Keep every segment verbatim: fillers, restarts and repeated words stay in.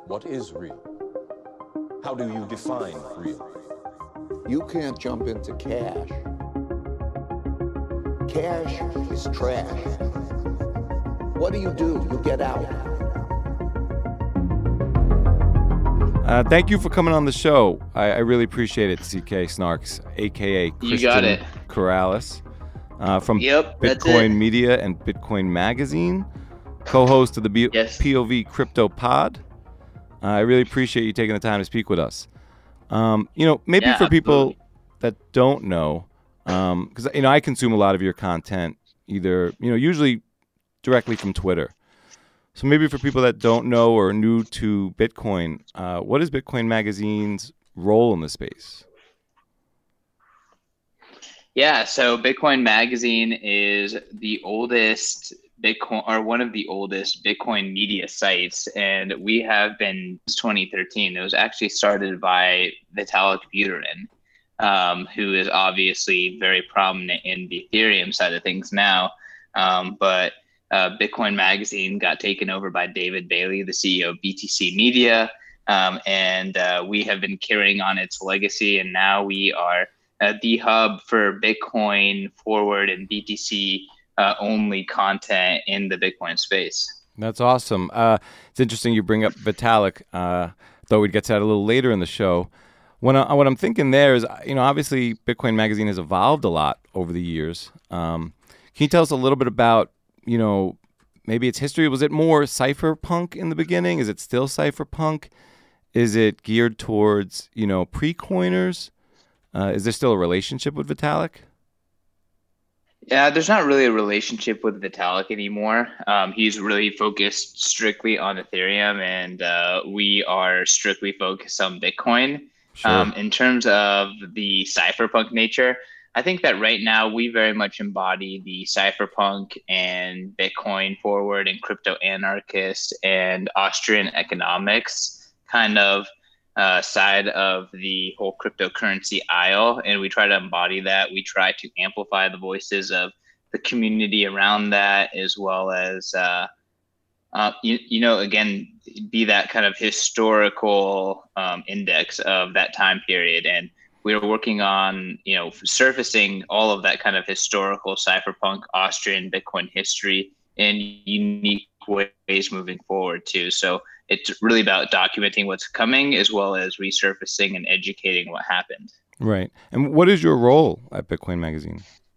What is real? How do you define real? You can't jump into cash. Cash is trash. What do you do? You get out. Uh, thank you for coming on the show. I, I really appreciate it, C K Snarks, a k a. Christian You got it. Corrales, uh, from Yep, that's Bitcoin it. Media and Bitcoin Magazine, co-host of the B- Yes. P O V Crypto Pod. Uh, I really appreciate you taking the time to speak with us. Um, you know, maybe Yeah, for people absolutely. that don't know, because you know I consume a lot of your content, either you know usually directly from Twitter. So maybe for people that don't know or are new to Bitcoin, uh, what is Bitcoin Magazine's role in the space? Yeah, so Bitcoin Magazine is the oldest Bitcoin, or one of the oldest Bitcoin media sites, and we have been since twenty thirteen. It was actually started by Vitalik Buterin, um, who is obviously very prominent in the Ethereum side of things now. Um, but uh, Bitcoin Magazine got taken over by David Bailey, the C E O of B T C Media, um, and uh, we have been carrying on its legacy, and now we are uh, the hub for Bitcoin forward and B T C uh, only content in the Bitcoin space. That's awesome. Uh, it's interesting you bring up Vitalik. Uh, thought we'd get to that a little later in the show. When I, what I'm thinking there is, you know, obviously Bitcoin Magazine has evolved a lot over the years. Um, can you tell us a little bit about, you know, maybe its history? Was it more cypherpunk in the beginning? Is it still cypherpunk? Is it geared towards, you know, pre-coiners? Uh, is there still a relationship with Vitalik? Yeah, there's not really a relationship with Vitalik anymore. Um, he's really focused strictly on Ethereum, and uh, we are strictly focused on Bitcoin. Sure. Um, in terms of the cypherpunk nature, I think that right now we very much embody the cypherpunk and Bitcoin forward and crypto anarchist and Austrian economics kind of uh, side of the whole cryptocurrency aisle. And we try to embody that. We try to amplify the voices of the community around that, as well as, uh, uh, you, you know, again, be that kind of historical um, index of that time period. And we are working on, you know, surfacing all of that kind of historical cypherpunk Austrian Bitcoin history in unique ways moving forward too. So it's really about documenting what's coming as well as resurfacing and educating what happened. Right. And what is your role at Bitcoin Magazine?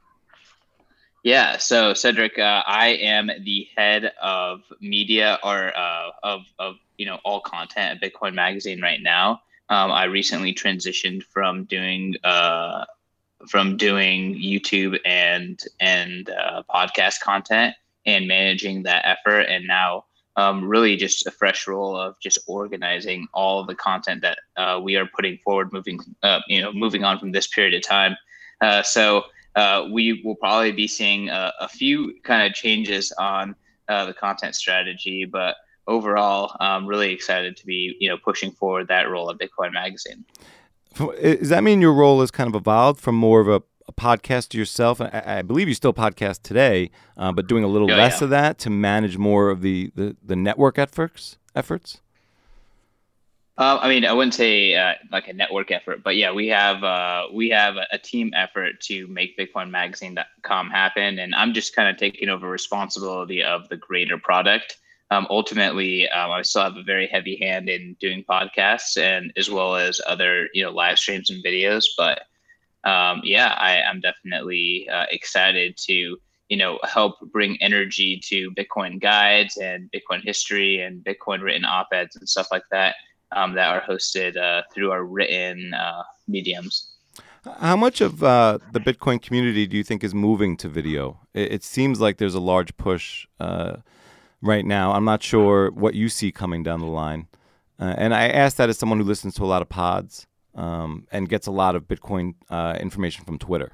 Yeah, so Cedric, uh, I am the head of media or uh, of, of, you know, all content at Bitcoin Magazine right now. Um, I recently transitioned from doing uh, from doing YouTube and and uh, podcast content and managing that effort, and now um, really just a fresh role of just organizing all of the content that uh, we are putting forward, moving uh, you know moving on from this period of time. Uh, so uh, we will probably be seeing a, a few kind of changes on uh, the content strategy, but overall, I'm really excited to be, you know, pushing forward that role at Bitcoin Magazine. Does that mean your role has kind of evolved from more of a, a podcast to yourself? I, I believe you still podcast today, uh, but doing a little Oh, less yeah. of that to manage more of the, the, the network efforts? Efforts? Uh, I mean, I wouldn't say uh, like a network effort, but yeah, we have uh, we have a, a team effort to make Bitcoin Magazine dot com happen, and I'm just kind of taking over responsibility of the greater product. Um, ultimately, um, I still have a very heavy hand in doing podcasts and as well as other, you know, live streams and videos. But um, yeah, I, I'm definitely uh, excited to, you know, help bring energy to Bitcoin guides and Bitcoin history and Bitcoin written op-eds and stuff like that um, that are hosted uh, through our written uh, mediums. How much of uh, the Bitcoin community do you think is moving to video? It, it seems like there's a large push uh, right now. I'm not sure what you see coming down the line. Uh, and I ask that as someone who listens to a lot of pods um, and gets a lot of Bitcoin uh, information from Twitter.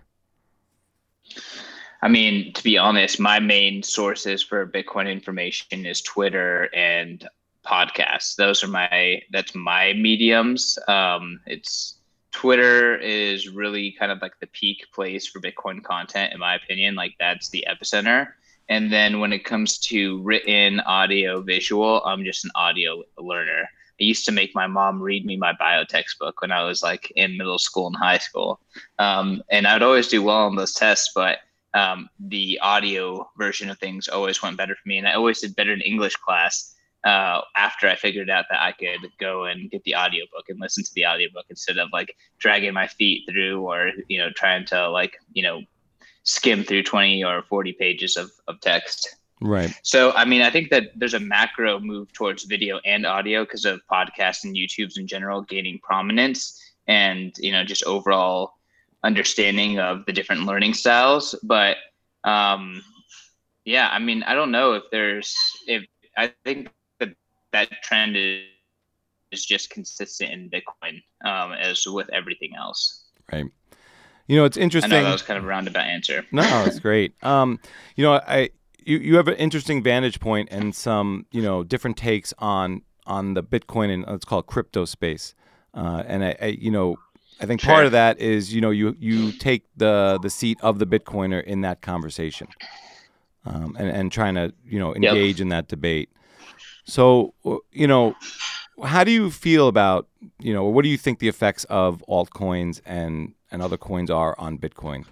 I mean, to be honest, my main sources for Bitcoin information is Twitter and podcasts. Those are my, that's my mediums. Um, it's Twitter is really kind of like the peak place for Bitcoin content, in my opinion. Like that's the epicenter. And then when it comes to written, audio, visual, I'm just an audio learner. I used to make my mom read me my bio textbook when I was like in middle school and high school. Um, and I'd always do well on those tests, but um, the audio version of things always went better for me. And I always did better in English class uh, after I figured out that I could go and get the audiobook and listen to the audiobook instead of like dragging my feet through or, you know, trying to like, you know, skim through twenty or forty pages of, of text. Right. So, I mean, I think that there's a macro move towards video and audio because of podcasts and YouTubes in general gaining prominence and, you know, just overall understanding of the different learning styles. But um, yeah, I mean, I don't know if there's, if I think that that trend is, is just consistent in Bitcoin um, as with everything else. Right. You know, it's interesting. I know that was kind of a roundabout answer. No, it's great. Um, you know, I, You, you have an interesting vantage point and some, you know, different takes on on the Bitcoin and let's call it crypto space. Uh, and I, I, you know, I think Sure. part of that is, you know, you you take the the seat of the Bitcoiner in that conversation, um, and and trying to, you know, engage Yep. in that debate. So, you know, how do you feel about, you know, what do you think the effects of altcoins and and other coins are on Bitcoin?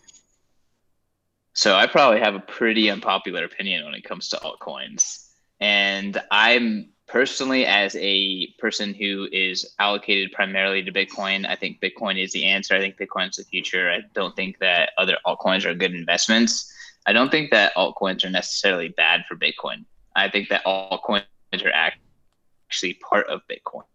So I probably have a pretty unpopular opinion when it comes to altcoins. And I'm personally, as a person who is allocated primarily to Bitcoin, I think Bitcoin is the answer. I think Bitcoin is the future. I don't think that other altcoins are good investments. I don't think that altcoins are necessarily bad for Bitcoin. I think that altcoins are actually part of Bitcoin.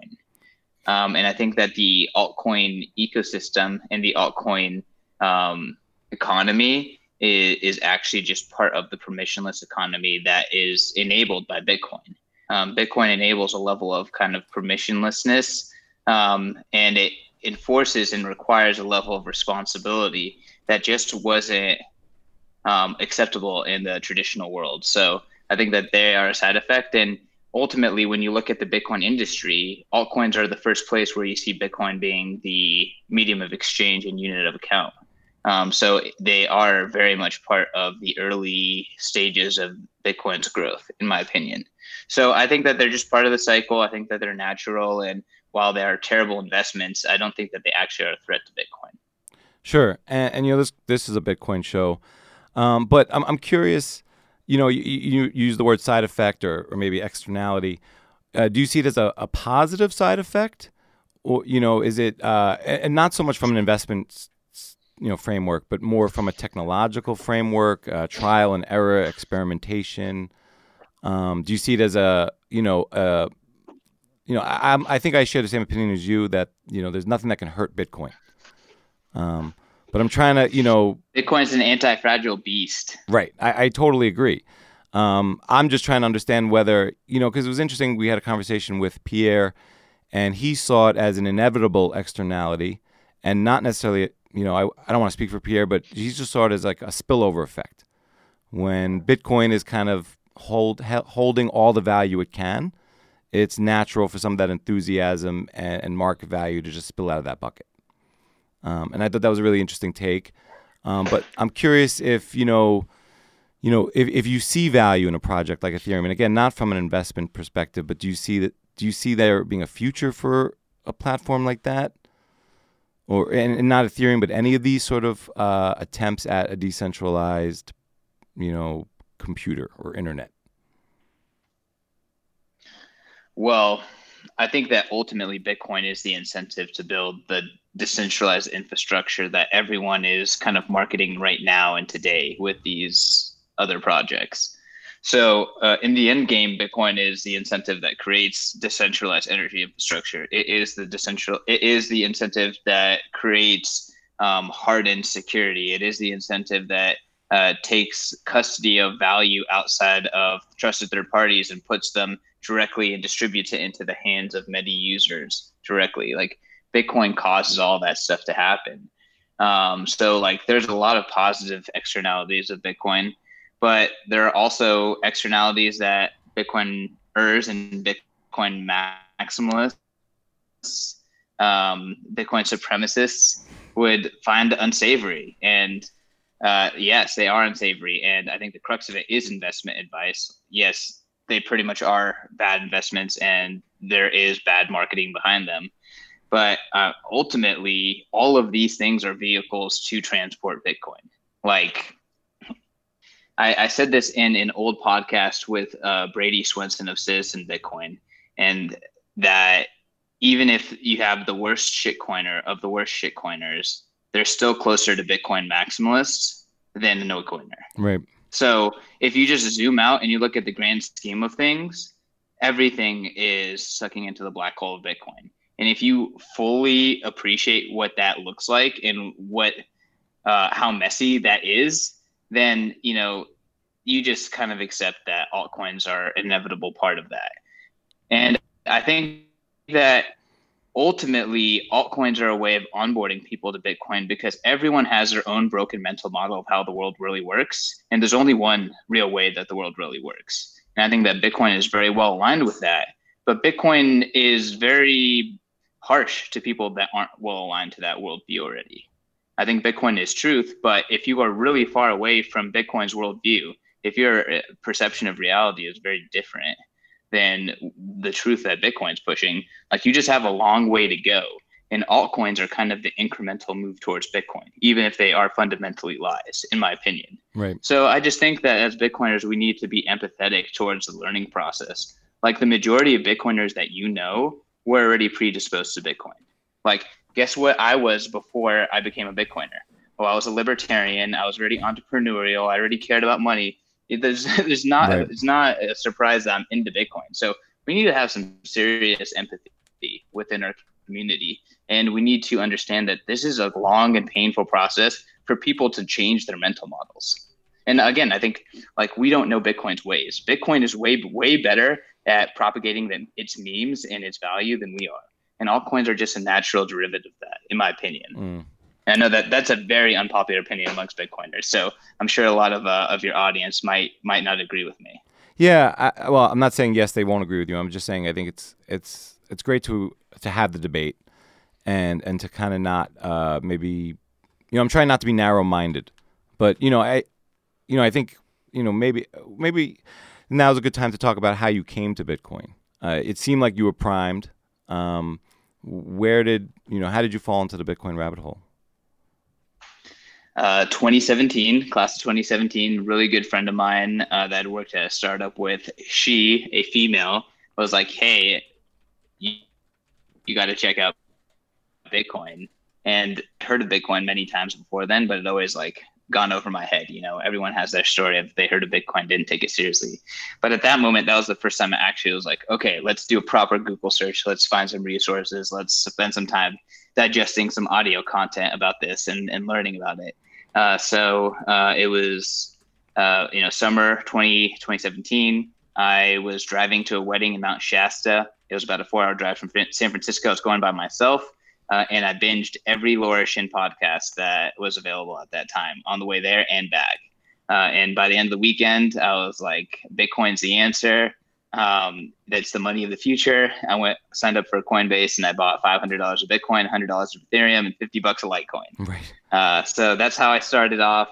Um, and I think that the altcoin ecosystem and the altcoin um, economy is, is actually just part of the permissionless economy that is enabled by Bitcoin. Um, Bitcoin enables a level of kind of permissionlessness, um, and it enforces and requires a level of responsibility that just wasn't um, acceptable in the traditional world. So I think that they are a side effect. And ultimately, when you look at the Bitcoin industry, altcoins are the first place where you see Bitcoin being the medium of exchange and unit of account. Um, so they are very much part of the early stages of Bitcoin's growth, in my opinion. So I think that they're just part of the cycle. I think that they're natural. And while they are terrible investments, I don't think that they actually are a threat to Bitcoin. Sure. And, and you know, this this is a Bitcoin show. Um, but I'm I'm curious, you know, you, you use the word side effect or, or maybe externality. Uh, do you see it as a, a positive side effect? Or, you know, is it, uh, and not so much from an investment you know, framework, but more from a technological framework, uh, trial and error, experimentation. Um, do you see it as a, you know, uh, you know, I, I'm- I think I share the same opinion as you that, you know, there's nothing that can hurt Bitcoin. Um, but I'm trying to, you know, Bitcoin's an anti-fragile beast. right. I, I totally agree. Um, I'm just trying to understand whether, you know, because it was interesting. We had a conversation with Pierre, and he saw it as an inevitable externality and not necessarily, you know, I, I don't want to speak for Pierre, but he just saw it as like a spillover effect. When Bitcoin is kind of hold he, holding all the value it can, it's natural for some of that enthusiasm and, and market value to just spill out of that bucket. Um, and I thought that was a really interesting take. Um, but I'm curious if, you know, you know, if, if you see value in a project like Ethereum, and again, not from an investment perspective, but do you see that, do you see there being a future for a platform like that? Or and, and not Ethereum, but any of these sort of uh, attempts at a decentralized, you know, computer or internet? Well, I think that ultimately Bitcoin is the incentive to build the decentralized infrastructure that everyone is kind of marketing right now and today with these other projects. So uh, in the end game, Bitcoin is the incentive that creates decentralized energy infrastructure. It is the decentral. It is the incentive that creates um, hardened security. It is the incentive that uh, takes custody of value outside of trusted third parties and puts them directly and distributes it into the hands of many users directly. Like Bitcoin causes all that stuff to happen. Um, so like there's a lot of positive externalities of Bitcoin. But there are also externalities that Bitcoiners and Bitcoin maximalists, um, Bitcoin supremacists would find unsavory. And uh, yes, they are unsavory. And I think the crux of it is investment advice. Yes, they pretty much are bad investments and there is bad marketing behind them. But uh, ultimately, all of these things are vehicles to transport Bitcoin. Like I, I said this in an old podcast with uh, Brady Swenson of Citizen Bitcoin, and that even if you have the worst shitcoiner of the worst shitcoiners, they're still closer to Bitcoin maximalists than the no coiner. Right. So if you just zoom out and you look at the grand scheme of things, everything is sucking into the black hole of Bitcoin. And if you fully appreciate what that looks like and what uh, how messy that is, then you know you just kind of accept that altcoins are an inevitable part of that. And I think that ultimately altcoins are a way of onboarding people to Bitcoin because everyone has their own broken mental model of how the world really works. And there's only one real way that the world really works. And I think that Bitcoin is very well aligned with that. But Bitcoin is very harsh to people that aren't well aligned to that worldview already. I think Bitcoin is truth, but if you are really far away from Bitcoin's worldview, if your perception of reality is very different than the truth that Bitcoin's pushing, like you just have a long way to go. And altcoins are kind of the incremental move towards Bitcoin, even if they are fundamentally lies, in my opinion. Right. So I just think that as Bitcoiners, we need to be empathetic towards the learning process. Like the majority of Bitcoiners that you know were already predisposed to Bitcoin. Like, guess what I was before I became a Bitcoiner? Well, I was a libertarian. I was already entrepreneurial. I already cared about money. It, there's, there's not, right. It's not a surprise that I'm into Bitcoin. So we need to have some serious empathy within our community. And we need to understand that this is a long and painful process for people to change their mental models. And again, I think like we don't know Bitcoin's ways. Bitcoin is way, way better at propagating the, its memes and its value than we are. And altcoins are just a natural derivative of that, in my opinion. Mm. And I know that that's a very unpopular opinion amongst Bitcoiners. So I'm sure a lot of uh, of your audience might might not agree with me. Yeah, I, well, I'm not saying yes, they won't agree with you. I'm just saying I think it's it's it's great to to have the debate and and to kind of not uh, maybe, you know, I'm trying not to be narrow-minded, but you know, I you know, I think, you know, maybe maybe now's a good time to talk about how you came to Bitcoin. Uh, it seemed like you were primed. Um, where did you know? How did you fall into the Bitcoin rabbit hole? Uh, twenty seventeen, class of twenty seventeen, really good friend of mine uh, that I worked at a startup with. She, a female, was like, "Hey, you, you got to check out Bitcoin." And heard of Bitcoin many times before then, but it always like gone over my head. You know, everyone has their story of they heard of Bitcoin, didn't take it seriously. But at that moment, that was the first time I actually was like, okay, let's do a proper Google search. Let's find some resources. Let's spend some time digesting some audio content about this and, and learning about it. Uh, so uh, it was, uh, you know, summer twenty, twenty seventeen. I was driving to a wedding in Mount Shasta. It was about a four hour drive from San Francisco. I was going by myself. Uh, and I binged every Laura Shin podcast that was available at that time on the way there and back. Uh, and by the end of the weekend, I was like, Bitcoin's the answer. Um, that's the money of the future. I went, signed up for Coinbase, and I bought five hundred dollars of Bitcoin, one hundred dollars of Ethereum, and fifty bucks of Litecoin. Right. Uh, so that's how I started off.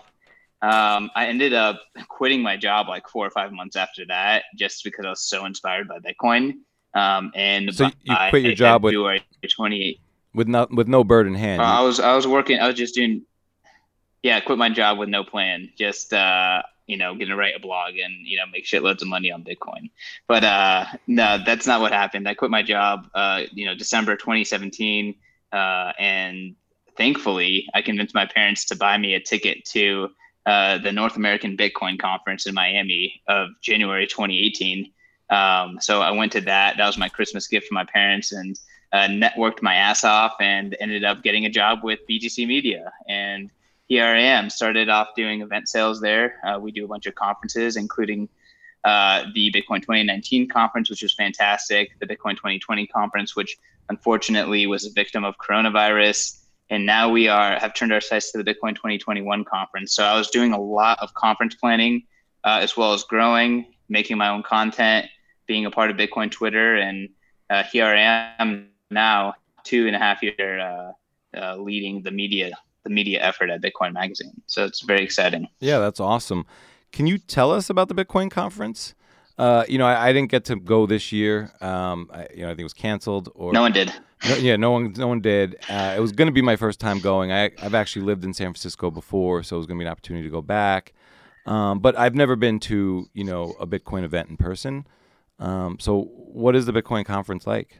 Um, I ended up quitting my job like four or five months after that, just because I was so inspired by Bitcoin. Um, and so you quit your job with February twenty-eighth. With no with no bird in hand. Uh, I was I was working. I was just doing. Yeah, I quit my job with no plan. Just uh, you know, gonna write a blog and you know make shitloads of money on Bitcoin. But uh, no, that's not what happened. I quit my job. Uh, you know, December twenty seventeen, uh, and thankfully, I convinced my parents to buy me a ticket to uh, the North American Bitcoin Conference in Miami of January twenty eighteen. Um, so I went to that. That was my Christmas gift for my parents, and uh, networked my ass off and ended up getting a job with B T C Media. And here I am. Started off doing event sales there. Uh, we do a bunch of conferences, including uh, the Bitcoin twenty nineteen conference, which was fantastic. The Bitcoin twenty twenty conference, which unfortunately was a victim of coronavirus. And now we are have turned our sights to the Bitcoin twenty twenty-one conference. So I was doing a lot of conference planning, uh, as well as growing, making my own content, being a part of Bitcoin Twitter. And uh, here I am now, two and a half year uh, uh, leading the media the media effort at Bitcoin Magazine. So it's very exciting. Yeah, that's awesome. Can you tell us about the Bitcoin conference? Uh, you know, I, I didn't get to go this year. Um, I, you know, I think it was canceled. Or No one did. no, yeah, no one, no one did. Uh, it was going to be my first time going. I, I've actually lived in San Francisco before, so it was going to be an opportunity to go back. Um, but I've never been to, you know, a Bitcoin event in person. Um, so, what is the Bitcoin conference like?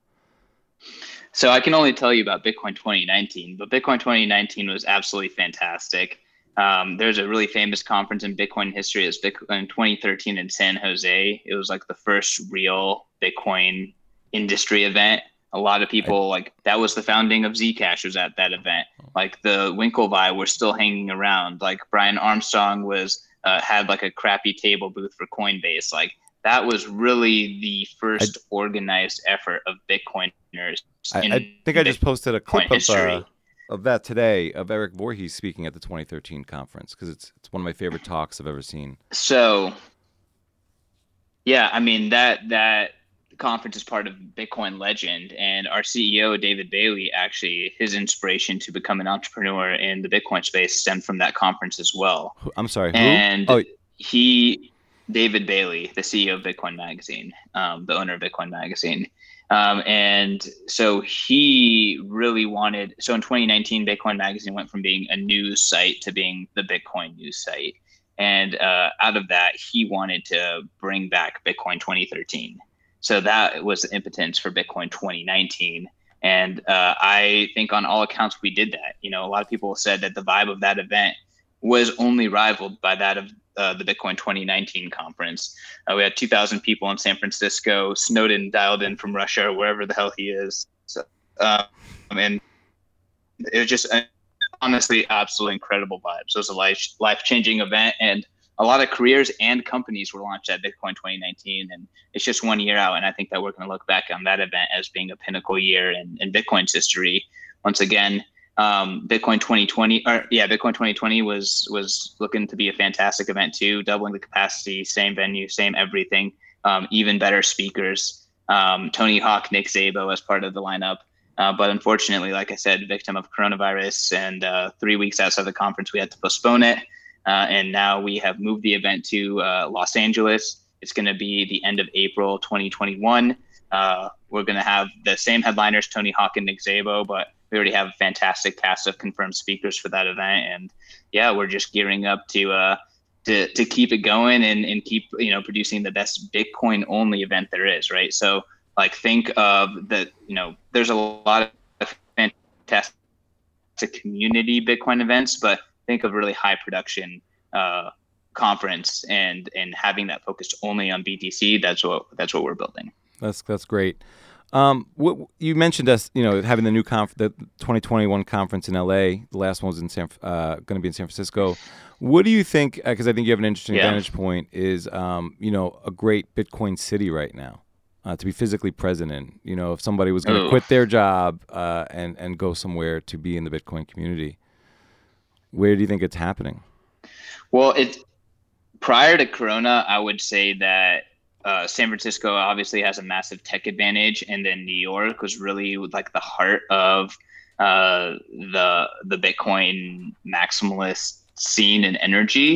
So I can only tell you about Bitcoin twenty nineteen, but Bitcoin twenty nineteen was absolutely fantastic. Um, there's a really famous conference in Bitcoin history. It's Bitcoin twenty thirteen in San Jose. It was like the first real Bitcoin industry event. A lot of people like that was the founding of Zcash was at that event. Like the Winklevi were still hanging around. Like Brian Armstrong was uh, had like a crappy table booth for Coinbase. Like that was really the first I, organized effort of Bitcoiners. I, I think I just posted a clip of, uh, of that today of Eric Voorhees speaking at the twenty thirteen conference because it's it's one of my favorite talks I've ever seen. So, yeah, I mean that that conference is part of Bitcoin legend, and our C E O David Bailey actually his inspiration to become an entrepreneur in the Bitcoin space stemmed from that conference as well. I'm sorry, who? And oh. he. David Bailey, the C E O of Bitcoin Magazine, um, the owner of Bitcoin Magazine. Um, and so he really wanted, so in twenty nineteen, Bitcoin Magazine went from being a news site to being the Bitcoin news site. And uh, out of that, he wanted to bring back Bitcoin twenty thirteen. So that was the impotence for Bitcoin twenty nineteen. And uh, I think on all accounts, we did that. You know, a lot of people said that the vibe of that event was only rivaled by that of Uh, the Bitcoin twenty nineteen conference. Uh, we had two thousand people in San Francisco. Snowden dialed in from Russia or wherever the hell he is. So, uh, and it was just a, honestly absolutely incredible vibes. So it was a life life changing event, and a lot of careers and companies were launched at Bitcoin twenty nineteen. And it's just one year out, and I think that we're going to look back on that event as being a pinnacle year in, in Bitcoin's history. Once again, Um, Bitcoin twenty twenty, or yeah, Bitcoin twenty twenty was was looking to be a fantastic event too, doubling the capacity, same venue, same everything, um, even better speakers. Um, Tony Hawk, Nick Szabo as part of the lineup, uh, but unfortunately, like I said, victim of coronavirus, and uh, three weeks outside the conference, we had to postpone it, uh, and now we have moved the event to uh, Los Angeles. It's going to be the end of April twenty twenty-one. Uh, we're going to have the same headliners, Tony Hawk and Nick Szabo, but we already have a fantastic cast of confirmed speakers for that event. And yeah, we're just gearing up to uh, to to keep it going and, and keep, you know, producing the best Bitcoin only event there is, right? So like think of the, you know, there's a lot of fantastic community Bitcoin events, but think of really high production uh, conference and and having that focused only on B T C. That's what that's what we're building. That's that's great. Um, what, you mentioned us, you know, having the new conf- the twenty twenty-one conference in L A. The last one was in San, uh, going to be in San Francisco. What do you think? Because uh, I think you have an interesting yeah. vantage point. Is um, you know, a great Bitcoin city right now uh, to be physically present in. You know, if somebody was going to quit their job uh, and and go somewhere to be in the Bitcoin community, where do you think it's happening? Well, it's prior to Corona, I would say that. Uh, San Francisco obviously has a massive tech advantage, and then New York was really like the heart of uh, the the Bitcoin maximalist scene and energy.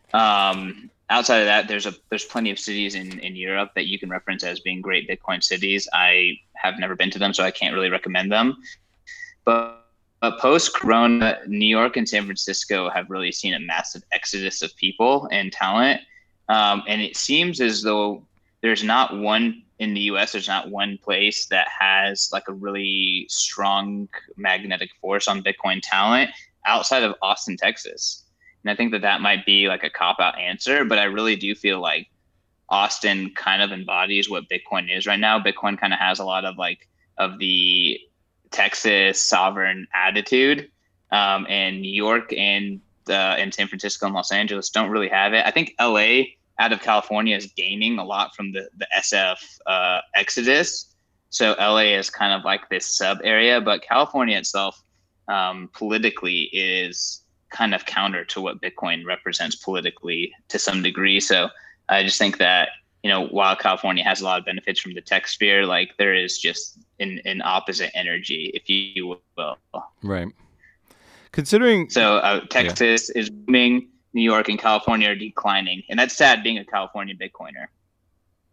Um, outside of that, there's a there's plenty of cities in, in Europe that you can reference as being great Bitcoin cities. I have never been to them, so I can't really recommend them. But, but post-Corona, New York and San Francisco have really seen a massive exodus of people and talent. Um, and it seems as though there's not one in the U S, there's not one place that has like a really strong magnetic force on Bitcoin talent outside of Austin, Texas. And I think that that might be like a cop-out answer, but I really do feel like Austin kind of embodies what Bitcoin is right now. Bitcoin kind of has a lot of like of the Texas sovereign attitude, um, and New York and uh, and San Francisco and Los Angeles don't really have it. I think L A out of California is gaining a lot from the, the S F uh, exodus. So L A is kind of like this sub area, but California itself um, politically is kind of counter to what Bitcoin represents politically to some degree. So I just think that, you know, while California has a lot of benefits from the tech sphere, like there is just an, an opposite energy, if you will. Right. Considering. So uh, Texas yeah. is booming. New York and California are declining, and that's sad being a California Bitcoiner.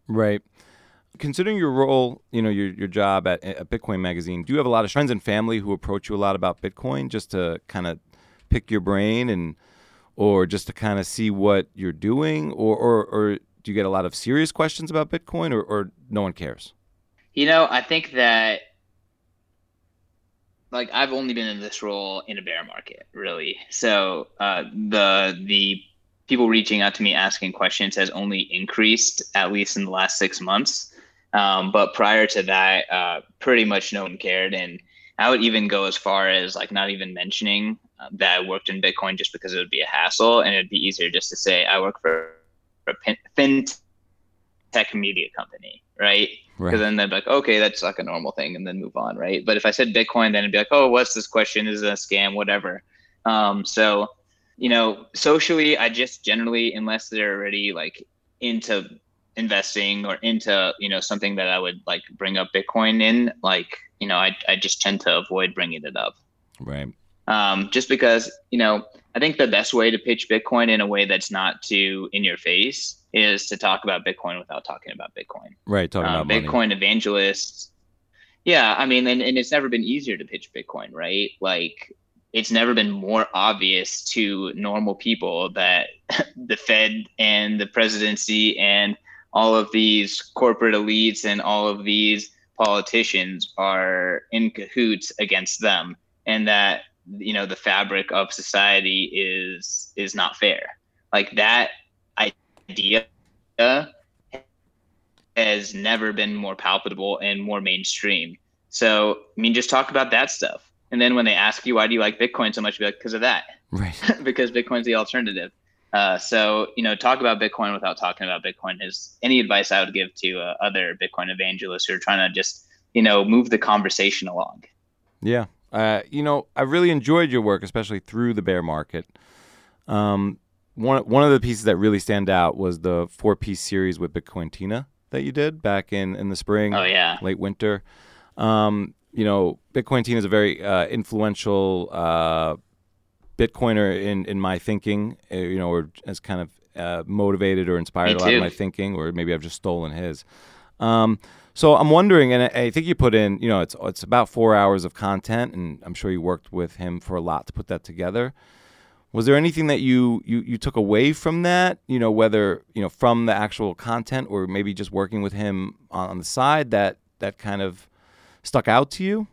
Right. Considering your role, you know, your your job at, at Bitcoin Magazine, do you have a lot of friends and family who approach you a lot about Bitcoin just to kind of pick your brain and, or just to kind of see what you're doing, or, or, or do you get a lot of serious questions about Bitcoin, or, or no one cares? You know, I think that, like, I've only been in this role in a bear market, really. So uh, the the people reaching out to me asking questions has only increased, at least in the last six months. Um, but prior to that, uh, pretty much no one cared. And I would even go as far as like not even mentioning uh, that I worked in Bitcoin, just because it would be a hassle, and it'd be easier just to say I work for a fintech media company, right? Because Right. then they'd be like, okay, that's like a normal thing, and then move on, right? But if I said Bitcoin, then it'd be like, oh, what's this question? Is it a scam? Whatever. Um, so, you know, socially, I just generally, unless they're already like into investing or into, you know, something that I would like bring up Bitcoin in, like, you know, I I just tend to avoid bringing it up. Right. Um, just because, you know, I think the best way to pitch Bitcoin in a way that's not too in your face is to talk about Bitcoin without talking about Bitcoin. Right. Talking Um, about money. Bitcoin evangelists. Yeah, I mean, and, and it's never been easier to pitch Bitcoin, right? Like, it's never been more obvious to normal people that the Fed and the presidency and all of these corporate elites and all of these politicians are in cahoots against them, and that, you know, the fabric of society is is not fair. Like, that idea has never been more palpable and more mainstream. So, I mean, just talk about that stuff. And then when they ask you, why do you like Bitcoin so much? Be like, because of that. Right. Because Bitcoin's the alternative. Uh, so, you know, talk about Bitcoin without talking about Bitcoin is any advice I would give to uh, other Bitcoin evangelists who are trying to just, you know, move the conversation along. Yeah. Uh, you know, I really enjoyed your work, especially through the bear market. Um, one one of the pieces that really stand out was the four piece series with Bitcoin Tina that you did back in, in the spring, Oh, yeah. late winter. Um, you know, Bitcoin Tina is a very uh, influential uh, Bitcoiner in, in my thinking, uh, you know, or has kind of uh, motivated or inspired Me a lot of too. my thinking, or maybe I've just stolen his. Um, so I'm wondering, and I, I think you put in, you know, it's it's about four hours of content, and I'm sure you worked with him for a lot to put that together. Was there anything that you, you, you took away from that, you know, whether, you know, from the actual content or maybe just working with him on, on the side that, that kind of stuck out to you?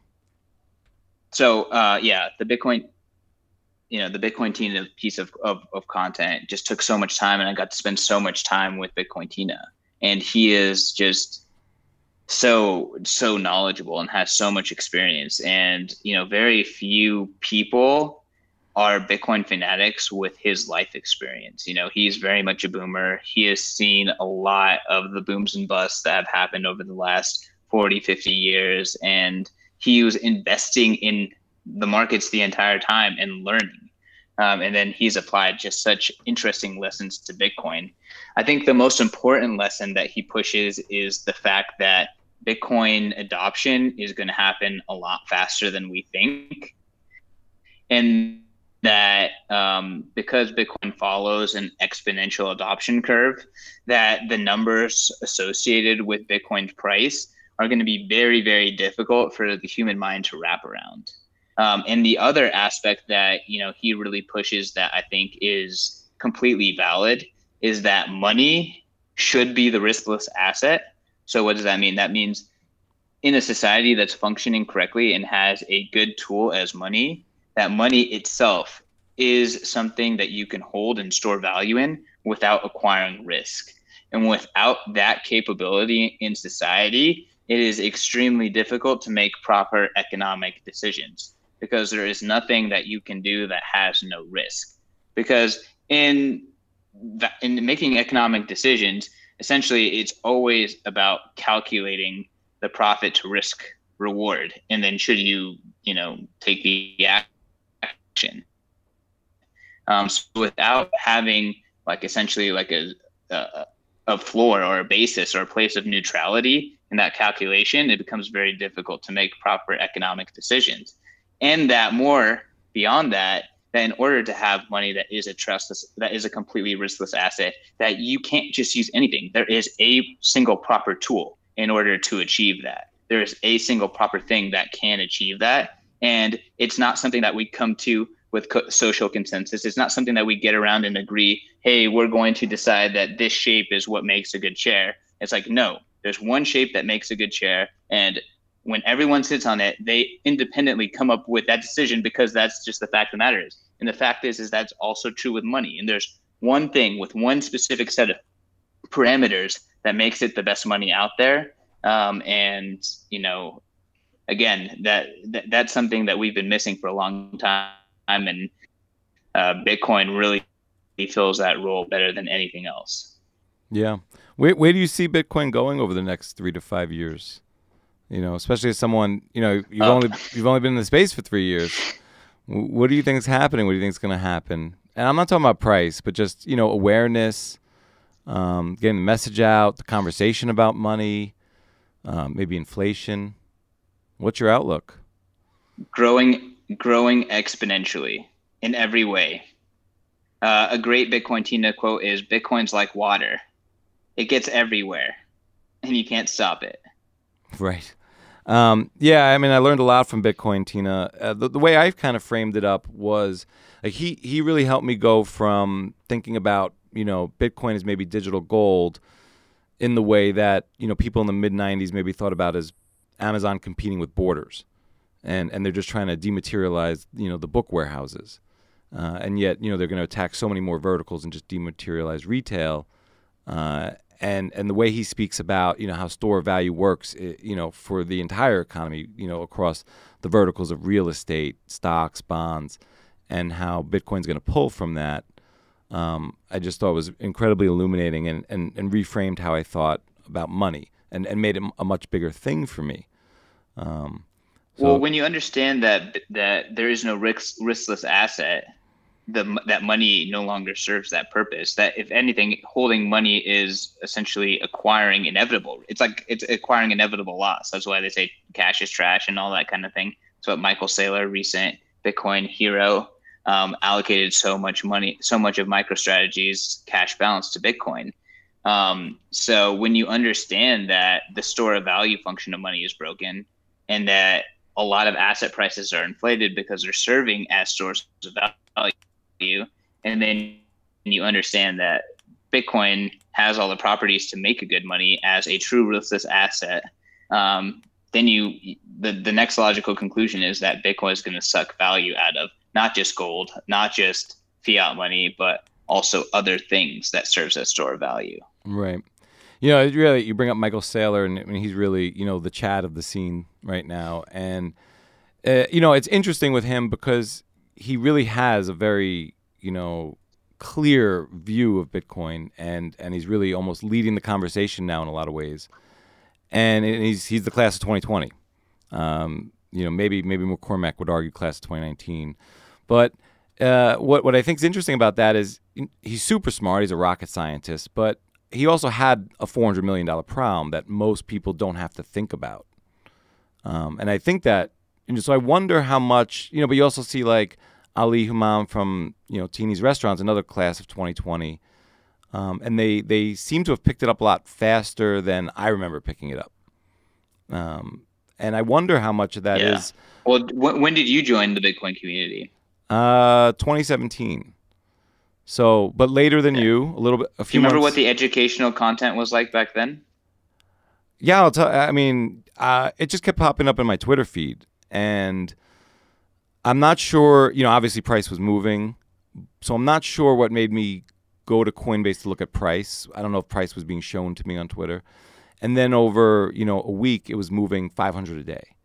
So, uh, yeah, the Bitcoin, you know, the Bitcoin Tina piece of, of, of content just took so much time, and I got to spend so much time with Bitcoin Tina. And he is just so, so knowledgeable and has so much experience. And, you know, very few people are Bitcoin fanatics with his life experience. You know, he's very much a boomer. He has seen a lot of the booms and busts that have happened over the last forty, fifty years. And he was investing in the markets the entire time and learning. Um, and then he's applied just such interesting lessons to Bitcoin. I think the most important lesson that he pushes is the fact that Bitcoin adoption is going to happen a lot faster than we think. And that um, because Bitcoin follows an exponential adoption curve, that the numbers associated with Bitcoin's price are going to be very, very difficult for the human mind to wrap around. Um, and the other aspect that, you know, he really pushes that I think is completely valid is that money should be the riskless asset. So what does that mean? That means in a society that's functioning correctly and has a good tool as money, that money itself is something that you can hold and store value in without acquiring risk. And without that capability in society, it is extremely difficult to make proper economic decisions, because there is nothing that you can do that has no risk. Because in in making economic decisions, essentially it's always about calculating the profit to risk reward, and then should you, you know, take the action. Um, so without having like essentially like a, a a floor or a basis or a place of neutrality in that calculation, it becomes very difficult to make proper economic decisions. And that more beyond that, that in order to have money that is a trustless, that is a completely riskless asset, that you can't just use anything. There is a single proper tool in order to achieve that. There is a single proper thing that can achieve that. And it's not something that we come to with co- social consensus. It's not something that we get around and agree, hey, we're going to decide that this shape is what makes a good chair. It's like, no, there's one shape that makes a good chair. And when everyone sits on it, they independently come up with that decision because that's just the fact of the matter is. And the fact is, is that's also true with money. And there's one thing with one specific set of parameters that makes it the best money out there. Um, and, you know, again, that, that that's something that we've been missing for a long time. And uh, Bitcoin really fills that role better than anything else. Yeah. Where, where do you see Bitcoin going over the next three to five years? You know, especially as someone, you know, you've Oh. only you've only been in the space for three years. W- What do you think is happening? What do you think is going to happen? And I'm not talking about price, but just, you know, awareness, um, getting the message out, the conversation about money, um, maybe inflation. What's your outlook? Growing, growing exponentially in every way. Uh, a great Bitcoin Tina quote is, Bitcoin's like water. It gets everywhere and you can't stop it. Right. Um, yeah, I mean, I learned a lot from Bitcoin Tina. Uh, the, the way I've kind of framed it up was like he he really helped me go from thinking about, you know, Bitcoin as maybe digital gold in the way that, you know, people in the mid nineties maybe thought about as Amazon competing with Borders. And and they're just trying to dematerialize, you know, the book warehouses. Uh, and yet, you know, they're going to attack so many more verticals and just dematerialize retail. Uh, and and the way he speaks about, you know, how store of value works, i- you know, for the entire economy, you know, across the verticals of real estate, stocks, bonds, and how Bitcoin's going to pull from that, um, I just thought was incredibly illuminating and, and, and reframed how I thought about money and, and made it a much bigger thing for me. Um, so, Well, when you understand that that there is no risk, riskless asset, the that money no longer serves that purpose. That if anything, holding money is essentially acquiring inevitable. It's like it's acquiring inevitable loss. That's why they say cash is trash and all that kind of thing. So what Michael Saylor, recent Bitcoin hero, um, allocated so much money, so much of MicroStrategy's cash balance to Bitcoin. Um, so when you understand that the store of value function of money is broken, and that a lot of asset prices are inflated because they're serving as stores of value, and then you understand that Bitcoin has all the properties to make a good money as a true riskless asset, um, then you the, the next logical conclusion is that Bitcoin is going to suck value out of not just gold, not just fiat money, but also other things that serves as store of value. right. You know, it really, you bring up Michael Saylor, and I mean, he's really, you know, the Chad of the scene right now. And, uh, you know, it's interesting with him because he really has a very, you know, clear view of Bitcoin, and, and he's really almost leading the conversation now in a lot of ways. And he's he's the class of twenty twenty. Um, you know, maybe maybe McCormack would argue class of twenty nineteen. But uh, what what I think is interesting about that is he's super smart. He's a rocket scientist, but he also had a four hundred million dollars problem that most people don't have to think about. Um, and I think that, you know, so I wonder how much, you know, but you also see like Ali Humam from, you know, Teeny's Restaurants, another class of twenty twenty. Um, and they, they seem to have picked it up a lot faster than I remember picking it up. Um, and I wonder how much of that Yeah. is Well, w- when did you join the Bitcoin community? uh, twenty seventeen. So, but later than Okay. you, a little bit, a Do you few remember months. what the educational content was like back then? Yeah, I'll tell. I mean, uh, it just kept popping up in my Twitter feed, and I'm not sure. You know, obviously price was moving, so I'm not sure what made me go to Coinbase to look at price. I don't know if price was being shown to me on Twitter, and then over, you know, a week it was moving five hundred a day.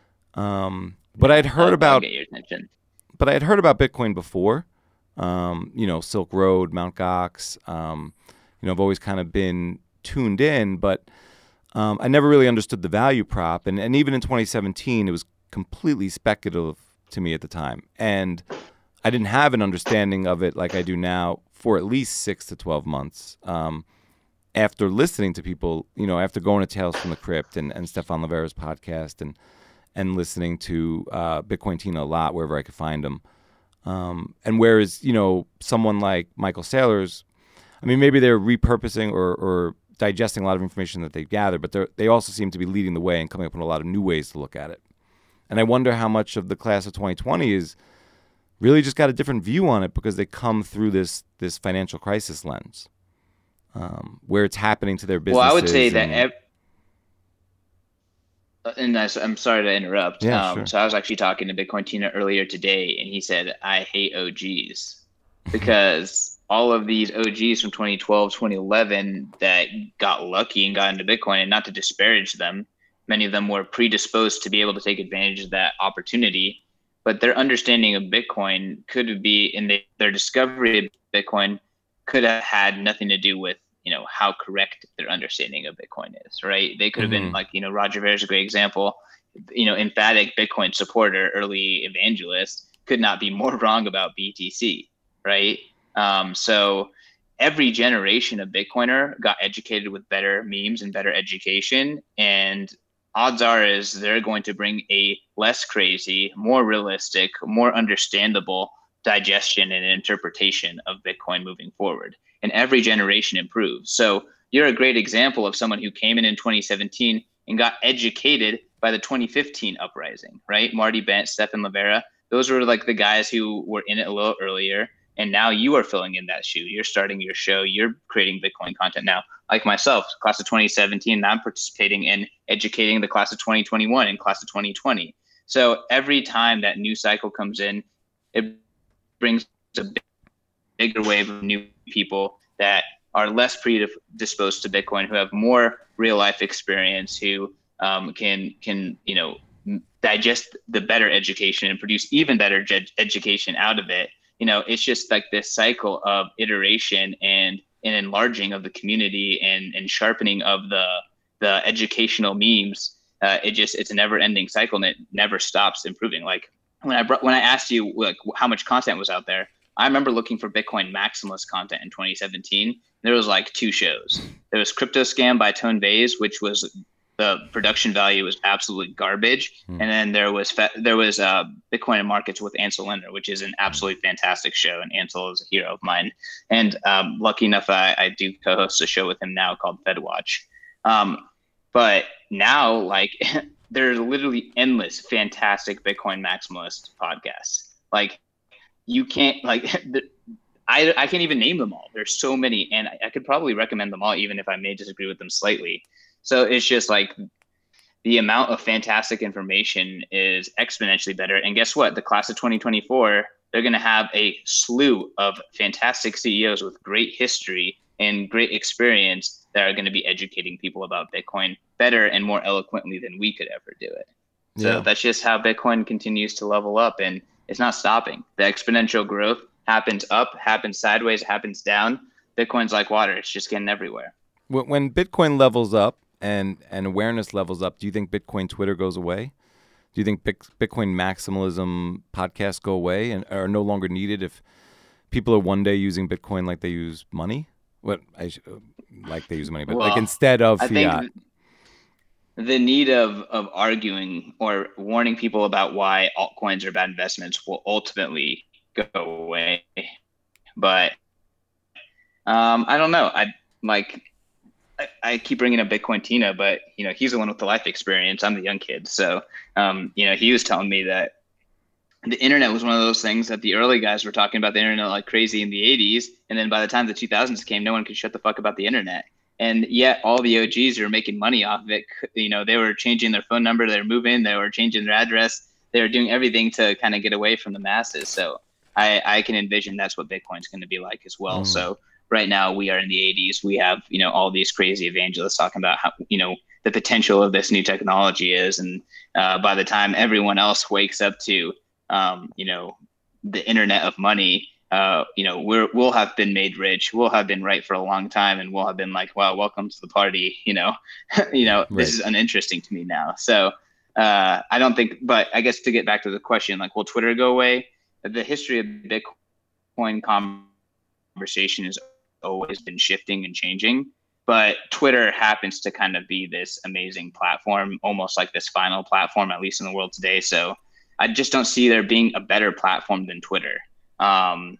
Um, but I'd heard That'll about, get your attention. but I had heard about Bitcoin before. Um, you know, Silk Road, Mount Gox. Um, you know, I've always kind of been tuned in, but um, I never really understood the value prop. And, and even in twenty seventeen, it was completely speculative to me at the time. And I didn't have an understanding of it like I do now for at least six to twelve months. Um, after listening to people, you know, after going to Tales from the Crypt and, and Stefan Livera's podcast and and listening to uh, Bitcoin Tina a lot wherever I could find him. Um, and whereas, you know, someone like Michael Saylor's, I mean, maybe they're repurposing or, or digesting a lot of information that they've gathered, but they they also seem to be leading the way and coming up with a lot of new ways to look at it. And I wonder how much of the class of twenty twenty is really just got a different view on it because they come through this this financial crisis lens, um, where it's happening to their businesses. Well, I would say and, that, ev- and I, I'm sorry to interrupt. Yeah, um, sure. So I was actually talking to Bitcoin Tina earlier today, and he said, I hate O Gs because all of these O Gs from twenty twelve, twenty eleven that got lucky and got into Bitcoin, and not to disparage them, many of them were predisposed to be able to take advantage of that opportunity. But their understanding of Bitcoin could be, in the, their discovery of Bitcoin could have had nothing to do with, you know, how correct their understanding of Bitcoin is, right? They could have Mhm. been like, you know, Roger Ver is a great example, you know, emphatic Bitcoin supporter, early evangelist, could not be more wrong about B T C, right? Um, so every generation of Bitcoiner got educated with better memes and better education, and odds are is they're going to bring a less crazy, more realistic, more understandable digestion and interpretation of Bitcoin moving forward. And every generation improves. So you're a great example of someone who came in in twenty seventeen and got educated by the twenty fifteen uprising, right? Marty Bent, Stephan Livera, those were like the guys who were in it a little earlier. And now you are filling in that shoe. You're starting your show. You're creating Bitcoin content now. Like myself, class of twenty seventeen, I'm participating in educating the class of twenty twenty-one and class of twenty twenty. So every time that new cycle comes in, it brings a bigger wave of new people that are less predisposed to Bitcoin, who have more real life experience, who um, can can you know digest the better education and produce even better je- education out of it. You know, it's just like this cycle of iteration and an enlarging of the community and and sharpening of the the educational memes. Uh, it just it's a never ending cycle, and it never stops improving. Like when I brought, when I asked you like how much content was out there, I remember looking for Bitcoin maximalist content in twenty seventeen. There was like two shows. There was Crypto Scam by Tone Vays, which was the production value was absolutely garbage. Hmm. And then there was fe- there was uh, Bitcoin and Markets with Ansel Lindner, which is an absolutely fantastic show. And Ansel is a hero of mine. And um, lucky enough, I, I do co-host a show with him now called FedWatch. Um, but now, like, there's literally endless fantastic Bitcoin maximalist podcasts. Like, you can't, like, the, I, I can't even name them all. There's so many, and I, I could probably recommend them all, even if I may disagree with them slightly. So it's just like the amount of fantastic information is exponentially better. And guess what? The class of twenty twenty-four, they're going to have a slew of fantastic C E Os with great history and great experience that are going to be educating people about Bitcoin better and more eloquently than we could ever do it. So yeah. That's just how Bitcoin continues to level up, and it's not stopping. The exponential growth happens up, happens sideways, happens down. Bitcoin's like water. It's just getting everywhere. When Bitcoin levels up, and and awareness levels up, do you think Bitcoin Twitter goes away? Do you think Bitcoin maximalism podcasts go away and are no longer needed if people are one day using Bitcoin like they use money? What I like they use money, but well, like instead of I fiat. Think the need of of arguing or warning people about why altcoins are bad investments will ultimately go away. But um, I don't know. I like. I, I keep bringing up Bitcoin Tina, but you know he's the one with the life experience. I'm the young kid, so um, you know he was telling me that the internet was one of those things that the early guys were talking about the internet like crazy in the eighties, and then by the time the two thousands came, no one could shut the fuck about the internet. And yet all the O Gs were making money off of it. You know, they were changing their phone number, they were moving, they were changing their address, they were doing everything to kind of get away from the masses. So I, I can envision that's what Bitcoin's going to be like as well. Mm. So right now we are in the eighties. We have, you know, all these crazy evangelists talking about how, you know, the potential of this new technology is. And uh, by the time everyone else wakes up to, um, you know, the internet of money, uh, you know, we're, we'll have been made rich. We'll have been right for a long time. And we'll have been like, wow, welcome to the party. You know, you know, right. This is uninteresting to me now. So uh, I don't think, but I guess to get back to the question, like, will Twitter go away? The history of Bitcoin conversation has always been shifting and changing, but Twitter happens to kind of be this amazing platform, almost like this final platform, at least in the world today. So I just don't see there being a better platform than Twitter. Um,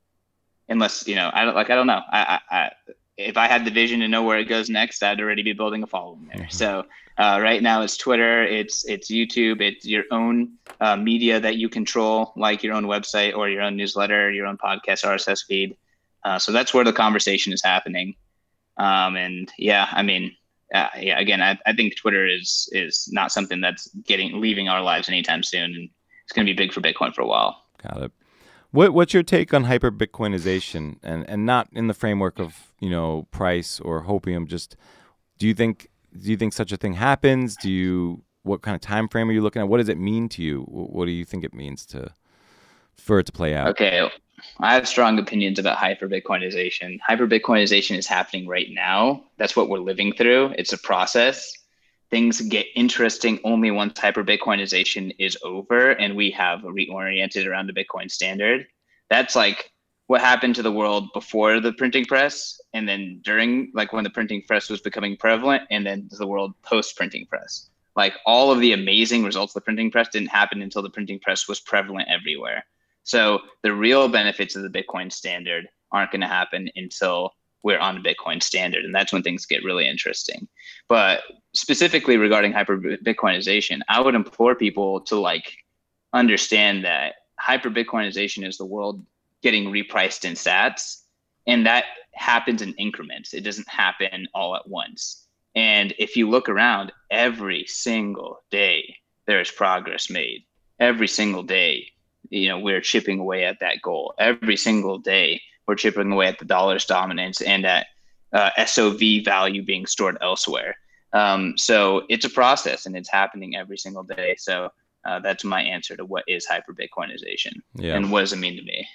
unless, you know, I don't like, I don't know. I, I, I, if I had the vision to know where it goes next, I'd already be building a following there. Mm-hmm. So uh, right now it's Twitter, it's, it's YouTube, it's your own uh, media that you control, like your own website or your own newsletter, your own podcast, R S S feed. Uh, so that's where the conversation is happening. Um, and yeah, I mean, uh, yeah, again, I, I think Twitter is, is not something that's getting, leaving our lives anytime soon. And it's going to be big for Bitcoin for a while. Got it. What What's your take on hyper Bitcoinization, and, and not in the framework of, you know, price or hopium? Just do you think do you think such a thing happens? Do you what kind of time frame are you looking at? What does it mean to you? What do you think it means to for it to play out? Okay, I have strong opinions about hyper Bitcoinization. Hyper Bitcoinization is happening right now. That's what we're living through. It's a process. Things get interesting only once hyper Bitcoinization is over and we have reoriented around the Bitcoin standard. That's like what happened to the world before the printing press, and then during, like when the printing press was becoming prevalent, and then the world post printing press. Like all of the amazing results of the printing press didn't happen until the printing press was prevalent everywhere. So the real benefits of the Bitcoin standard aren't going to happen until we're on the Bitcoin standard. And that's when things get really interesting. But specifically regarding hyper Bitcoinization, I would implore people to like understand that hyper Bitcoinization is the world getting repriced in sats. And that happens in increments. It doesn't happen all at once. And if you look around, every single day, there is progress made. Every single day, you know, we're chipping away at that goal. Every single day, we're chipping away at the dollar's dominance and at uh, S O V value being stored elsewhere. Um, so it's a process and it's happening every single day. So uh, that's my answer to what is hyper Bitcoinization, yeah. And what does it mean to me?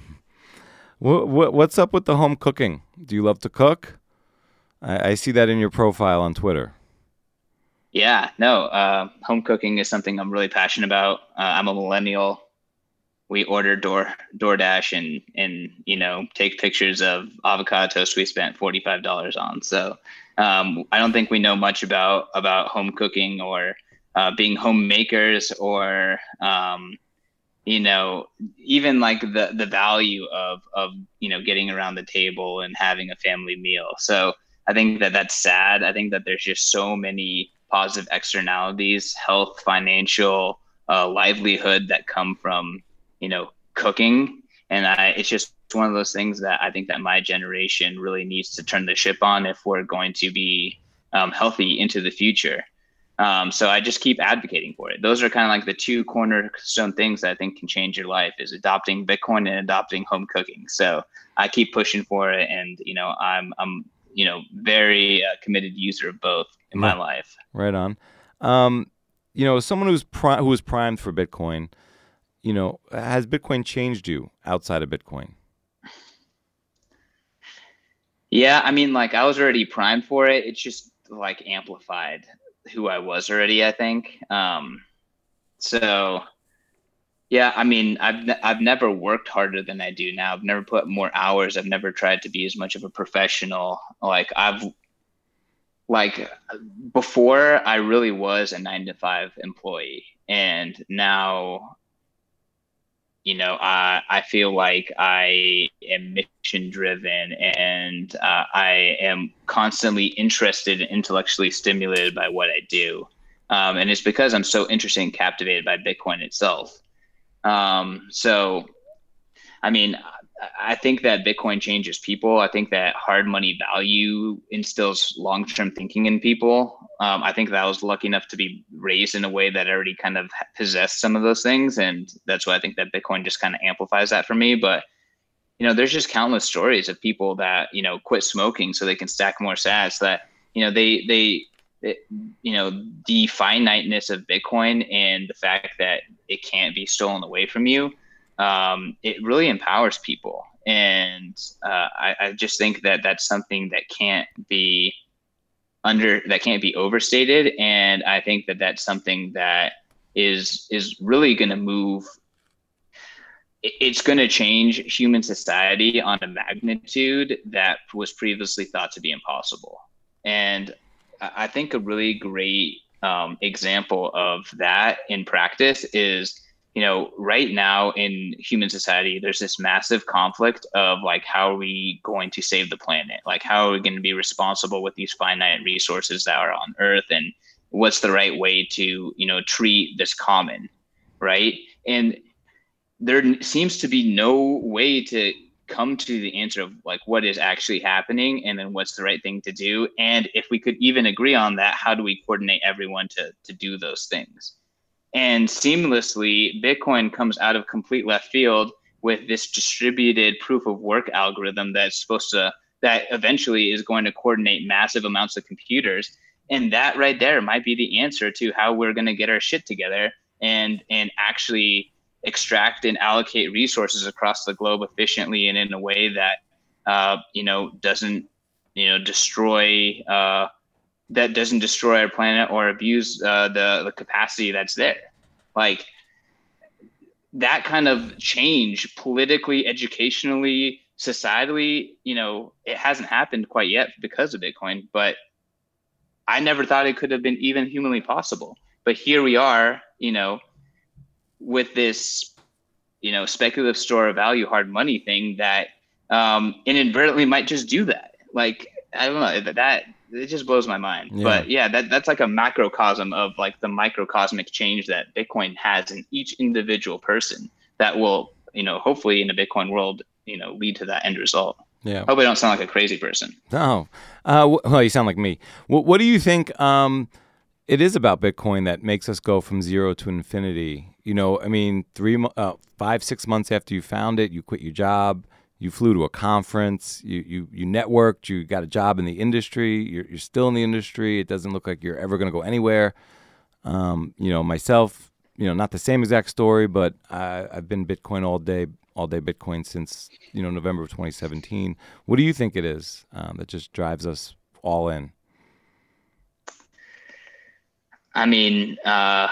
what, what, what's up with the home cooking? Do you love to cook? I, I see that in your profile on Twitter. Yeah, no, uh, home cooking is something I'm really passionate about. Uh, I'm a millennial. We order Door DoorDash and and you know take pictures of avocado toast we spent forty-five dollars on. So um, I don't think we know much about about home cooking or uh, being homemakers or um, you know even like the the value of of you know getting around the table and having a family meal. So I think that that's sad. I think that there's just so many positive externalities, health, financial, uh, livelihood that come from you know, cooking. And I, it's just one of those things that I think that my generation really needs to turn the ship on if we're going to be um, healthy into the future. Um, so I just keep advocating for it. Those are kind of like the two cornerstone things that I think can change your life is adopting Bitcoin and adopting home cooking. So I keep pushing for it. And, you know, I'm, I'm, you know, very uh, committed user of both in my life. Right on. Um, you know, as someone who's pri- who was primed for Bitcoin, you know, has Bitcoin changed you outside of Bitcoin? Yeah, I mean, like I was already primed for it. It's just like amplified who I was already, I think. Um, so, yeah, I mean, I've I've never worked harder than I do now. I've never put more hours. I've never tried to be as much of a professional. Like I've like before, I really was a nine to five employee, and now. You know, I I feel like I am mission driven and uh, I am constantly interested and intellectually stimulated by what I do. Um, and it's because I'm so interested and captivated by Bitcoin itself. Um, so, I mean, I think that Bitcoin changes people. I think that hard money value instills long-term thinking in people. Um, I think that I was lucky enough to be raised in a way that already kind of possessed some of those things. And that's why I think that Bitcoin just kind of amplifies that for me. But, you know, there's just countless stories of people that, you know, quit smoking so they can stack more sats that, you know, they, they, it, you know, the finiteness of Bitcoin and the fact that it can't be stolen away from you. Um, it really empowers people. And uh, I, I just think that that's something that can't be under, that can't be overstated. And I think that that's something that is, is really going to move. It's going to change human society on a magnitude that was previously thought to be impossible. And I think a really great um, example of that in practice is you know, right now in human society, there's this massive conflict of like, how are we going to save the planet? Like, how are we going to be responsible with these finite resources that are on Earth? And what's the right way to, you know, treat this common, right? And there seems to be no way to come to the answer of like what is actually happening and then what's the right thing to do. And if we could even agree on that, how do we coordinate everyone to to do those things? And seamlessly, Bitcoin comes out of complete left field with this distributed proof of work algorithm that's supposed to, that eventually is going to coordinate massive amounts of computers. And that right there might be the answer to how we're going to get our shit together and and actually extract and allocate resources across the globe efficiently and in a way that uh, you know doesn't you know destroy uh, that doesn't destroy our planet or abuse uh, the the capacity that's there. Like that kind of change politically, educationally, societally, you know, it hasn't happened quite yet because of Bitcoin, but I never thought it could have been even humanly possible. But here we are, you know, with this, you know, speculative store of value, hard money thing that um, inadvertently might just do that. Like, I don't know, that, that it just blows my mind. Yeah. But yeah, that that's like a macrocosm of like the microcosmic change that Bitcoin has in each individual person that will, you know, hopefully in the Bitcoin world, you know, lead to that end result. Yeah. Hope I don't sound like a crazy person. No. Uh, well, you sound like me. What, what do you think um, it is about Bitcoin that makes us go from zero to infinity? You know, I mean, three, uh, five, six months after you found it, you quit your job, you flew to a conference, you you you networked, you got a job in the industry, you're you're still in the industry. It doesn't look like you're ever going to go anywhere. Um, you know, myself, you know, not the same exact story, but I, I've been Bitcoin all day, all day Bitcoin since, you know, November of twenty seventeen. What do you think it is um, that just drives us all in? I mean, uh,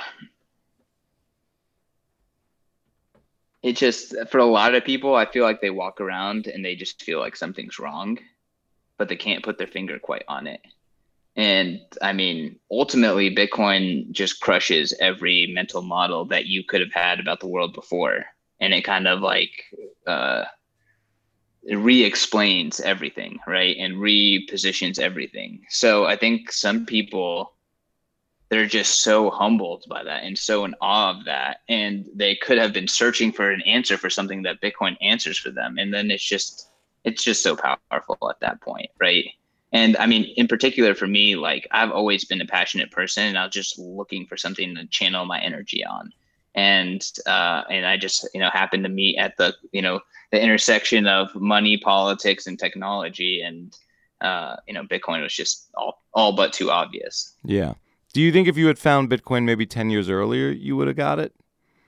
it just, for a lot of people, I feel like they walk around and they just feel like something's wrong, but they can't put their finger quite on it. And I mean, ultimately, Bitcoin just crushes every mental model that you could have had about the world before. And it kind of like uh, it re-explains everything, right? And repositions everything. So I think some people, they're just so humbled by that and so in awe of that. And they could have been searching for an answer for something that Bitcoin answers for them. And then it's just, it's just so powerful at that point, right? And I mean, in particular for me, like I've always been a passionate person and I was just looking for something to channel my energy on. And, uh, and I just, you know, happened to meet at the, you know, the intersection of money, politics, and technology. And, uh, you know, Bitcoin was just all, all but too obvious. Yeah. Do you think if you had found Bitcoin maybe ten years earlier, you would have got it?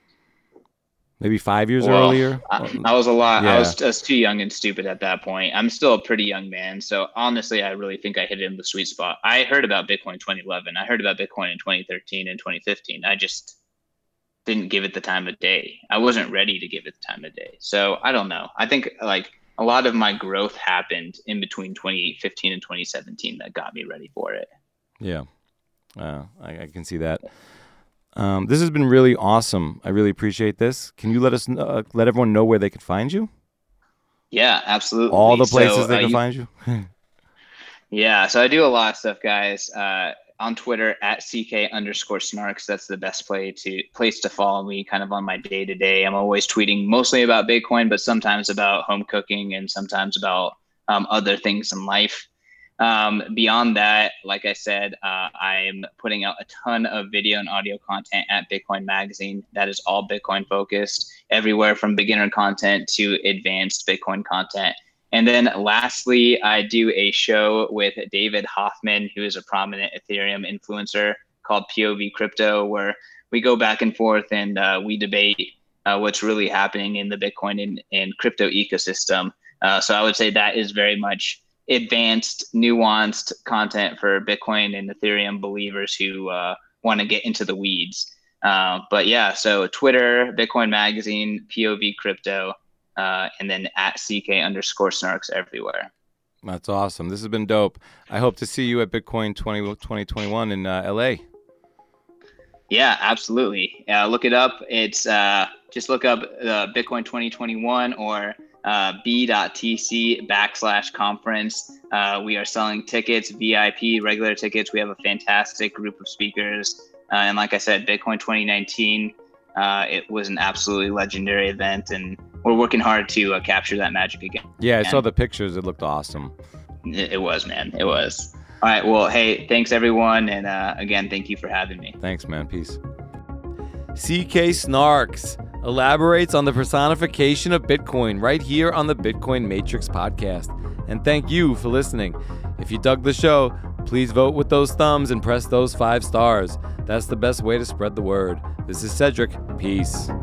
Maybe five years well, earlier? I, I was a lot. Yeah. I, was, I was too young and stupid at that point. I'm still a pretty young man. So honestly, I really think I hit it in the sweet spot. I heard about Bitcoin in twenty eleven. I heard about Bitcoin in twenty thirteen and twenty fifteen. I just didn't give it the time of day. I wasn't ready to give it the time of day. So I don't know. I think like a lot of my growth happened in between twenty fifteen and twenty seventeen that got me ready for it. Yeah. Uh, I, I can see that. Um, this has been really awesome. I really appreciate this. Can you let us know, uh, let everyone know where they can find you? Yeah, absolutely. All the places so, they uh, can you, find you? Yeah, so I do a lot of stuff, guys. Uh, on Twitter at C K underscore snarks. That's the best play to place to follow me kind of on my day to day. I'm always tweeting mostly about Bitcoin, but sometimes about home cooking and sometimes about um, other things in life. Um, beyond that, like I said, uh, I'm putting out a ton of video and audio content at Bitcoin Magazine. That is all Bitcoin focused, everywhere from beginner content to advanced Bitcoin content. And then lastly, I do a show with David Hoffman, who is a prominent Ethereum influencer, called P O V Crypto, where we go back and forth and uh, we debate uh, what's really happening in the Bitcoin and, and crypto ecosystem. Uh, so I would say that is very much advanced, nuanced content for Bitcoin and Ethereum believers who uh, want to get into the weeds. Uh, but yeah, so Twitter, Bitcoin Magazine, P O V Crypto, uh, and then at C K underscore snarks everywhere. That's awesome. This has been dope. I hope to see you at Bitcoin twenty twenty-one in uh, L A. Yeah, absolutely. Uh, look it up. It's uh, just look up uh, Bitcoin twenty twenty-one or uh, b.tc backslash conference. Uh, we are selling tickets, V I P, regular tickets. We have a fantastic group of speakers. Uh, and like I said, Bitcoin twenty nineteen, uh, it was an absolutely legendary event, and we're working hard to uh, capture that magic again. Yeah, I saw the pictures. It looked awesome. It, it was, man. It was. All right. Well, hey, thanks everyone. And uh, again, thank you for having me. Thanks, man. Peace. C K Snarks elaborates on the personification of Bitcoin right here on the Bitcoin Matrix podcast. And thank you for listening. If you dug the show, please vote with those thumbs and press those five stars. That's the best way to spread the word. This is Cedric. Peace.